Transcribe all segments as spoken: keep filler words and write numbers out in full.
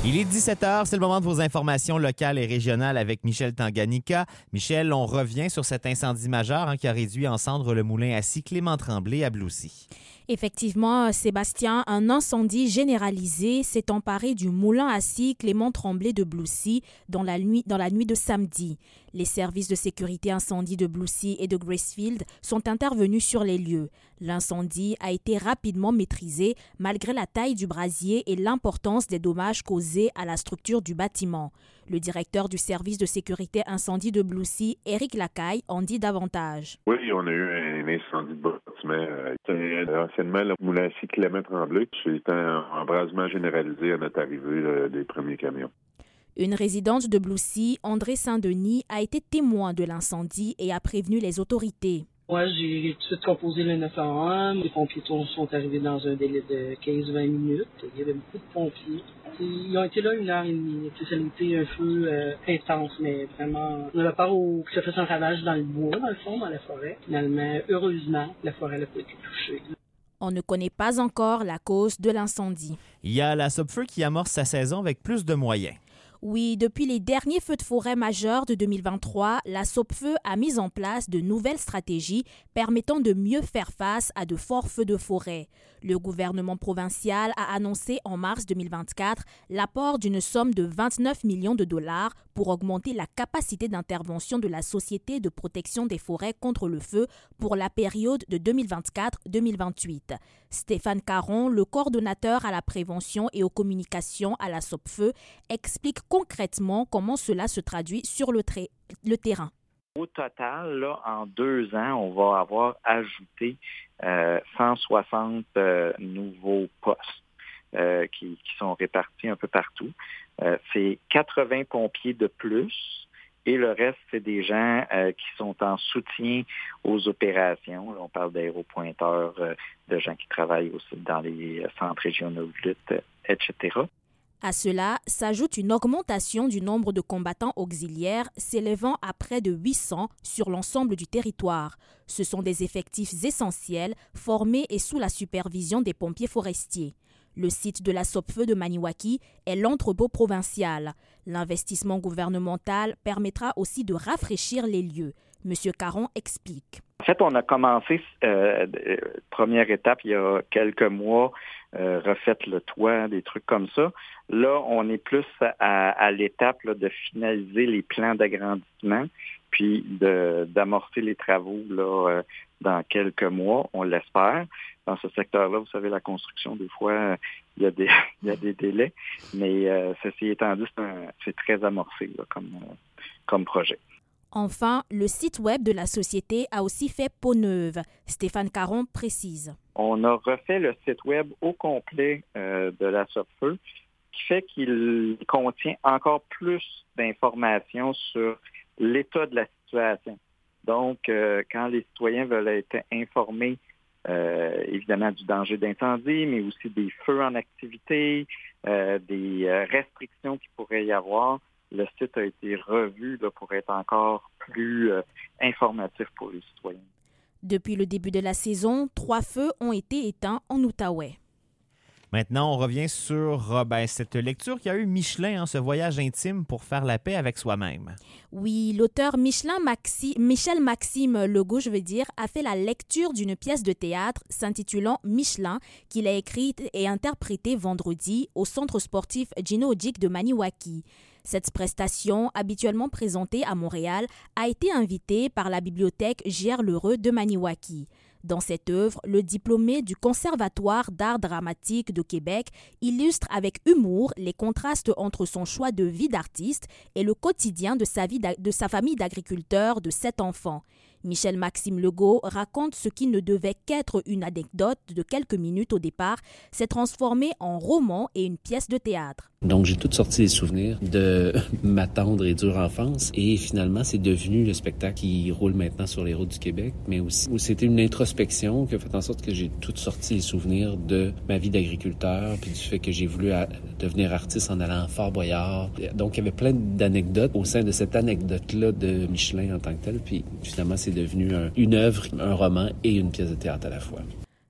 Il est dix-sept heures, c'est le moment de vos informations locales et régionales avec Michel Tanganyika. Michel, on revient sur cet incendie majeur hein, qui a réduit en cendres le moulin à scie Clément-Tremblay à Bloussy. Effectivement, Sébastien, un incendie généralisé s'est emparé du moulin à scie Clément-Tremblay de Bloussy dans la nuit, dans la nuit de samedi. Les services de sécurité incendie de Bloussy et de Gracefield sont intervenus sur les lieux. L'incendie a été rapidement maîtrisé malgré la taille du brasier et l'importance des dommages causés à la structure du bâtiment. Le directeur du service de sécurité incendie de Bloussy, Éric Lacaille, en dit davantage. Oui, on a eu un incendie de bâtiment. C'était anciennement le moulin à scie Clément-Tremblay. C'était un embrasement généralisé à notre arrivée là, des premiers camions. Une résidente de Bloussy, André Saint-Denis, a été témoin de l'incendie et a prévenu les autorités. Moi, j'ai tout de suite composé le neuf un un. Les pompiers sont arrivés dans un délai de quinze à vingt minutes. Il y avait beaucoup de pompiers. Ils ont été là une heure et demie. Ça a été un feu euh, intense, mais vraiment... On avait peur au... que ça fasse un ravage dans le bois, dans le fond, dans la forêt. Finalement, heureusement, la forêt n'a pas été touchée. On ne connaît pas encore la cause de l'incendie. Il y a la Sopfeu qui amorce sa saison avec plus de moyens. Oui, depuis les derniers feux de forêt majeurs de deux mille vingt-trois, la Sopfeu a mis en place de nouvelles stratégies permettant de mieux faire face à de forts feux de forêt. Le gouvernement provincial a annoncé en mars deux mille vingt-quatre l'apport d'une somme de vingt-neuf millions de dollars pour augmenter la capacité d'intervention de la Société de protection des forêts contre le feu pour la période de deux mille vingt-quatre à deux mille vingt-huit. Stéphane Caron, le coordonnateur à la prévention et aux communications à la Sopfeu, explique concrètement comment cela se traduit sur le, tra- le terrain. Au total, là, en deux ans, on va avoir ajouté euh, cent soixante euh, nouveaux postes euh, qui, qui sont répartis un peu partout. Euh, c'est quatre-vingts pompiers de plus et le reste, c'est des gens euh, qui sont en soutien aux opérations. On parle d'aéropointeurs, euh, de gens qui travaillent aussi dans les centres régionaux de lutte, et cetera. À cela s'ajoute une augmentation du nombre de combattants auxiliaires s'élevant à près de huit cents sur l'ensemble du territoire. Ce sont des effectifs essentiels formés et sous la supervision des pompiers forestiers. Le site de la Sopfeu de Maniwaki est l'entrepôt provincial. L'investissement gouvernemental permettra aussi de rafraîchir les lieux. M. Caron explique. En fait, on a commencé, euh, première étape, il y a quelques mois, euh, refait le toit, des trucs comme ça. Là, on est plus à, à l'étape là, de finaliser les plans d'agrandissement, puis de, d'amorcer les travaux là, euh, dans quelques mois, on l'espère. Dans ce secteur-là, vous savez, la construction, des fois, il y a des, il y a des délais, mais euh, ceci étant dit, c'est, un, c'est très amorcé là, comme, euh, comme projet. Enfin, le site web de la société a aussi fait peau neuve. Stéphane Caron précise. On a refait le site web au complet euh, de la Sopfeu, qui fait qu'il contient encore plus d'informations sur l'état de la situation. Donc, euh, quand les citoyens veulent être informés, euh, évidemment, du danger d'incendie, mais aussi des feux en activité, euh, des restrictions qu'il pourrait y avoir, le site a été revu là, pour être encore plus euh, informatif pour les citoyens. Depuis le début de la saison, trois feux ont été éteints en Outaouais. Maintenant, on revient sur euh, ben, cette lecture qu'a eu Michelin, hein, ce voyage intime pour faire la paix avec soi-même. Oui, l'auteur Michelin Maxi, Michel Maxime Legault, je veux dire, a fait la lecture d'une pièce de théâtre s'intitulant Michelin, qu'il a écrite et interprétée vendredi au centre sportif Gino Odjick de Maniwaki. Cette prestation, habituellement présentée à Montréal, a été invitée par la bibliothèque J R Lheureux de Maniwaki. Dans cette œuvre, le diplômé du Conservatoire d'art dramatique de Québec illustre avec humour les contrastes entre son choix de vie d'artiste et le quotidien de sa, vie de sa famille d'agriculteurs de sept enfants. Michel Maxime Legault raconte ce qui ne devait qu'être une anecdote de quelques minutes au départ, s'est transformé en roman et une pièce de théâtre. Donc, j'ai toutes sorti les souvenirs de ma tendre et dure enfance et finalement, c'est devenu le spectacle qui roule maintenant sur les routes du Québec, mais aussi où c'était une introspection qui a fait en sorte que j'ai toutes sorti les souvenirs de ma vie d'agriculteur puis du fait que j'ai voulu à, devenir artiste en allant à Fort-Boyard. Donc, il y avait plein d'anecdotes au sein de cette anecdote-là de Michelin en tant que tel, puis finalement, c'est devenu un, une œuvre, un roman et une pièce de théâtre à la fois.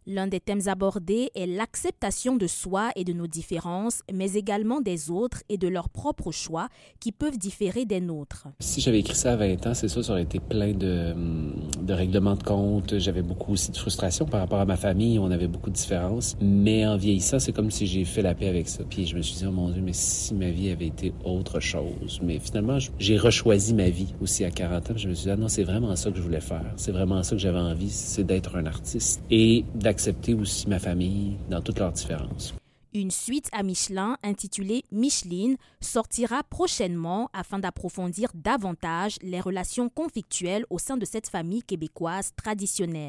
L'un des thèmes abordés est l'acceptation de soi et de nos différences, mais également des autres et de leurs propres choix qui peuvent différer des nôtres. Si j'avais écrit ça à vingt ans, c'est sûr, ça aurait été plein de, de règlements de compte. J'avais beaucoup aussi de frustration par rapport à ma famille. On avait beaucoup de différences. Mais en vieillissant, c'est comme si j'ai fait la paix avec ça. Puis je me suis dit, oh mon Dieu, mais si ma vie avait été autre chose. Mais finalement, j'ai rechoisi ma vie aussi à quarante ans. Je me suis dit, ah non, c'est vraiment ça que je voulais faire. C'est vraiment ça que j'avais envie, c'est d'être un artiste. Et d'accepter aussi ma famille dans toutes leurs différences. Une suite à Michelin intitulée Micheline sortira prochainement afin d'approfondir davantage les relations conflictuelles au sein de cette famille québécoise traditionnelle.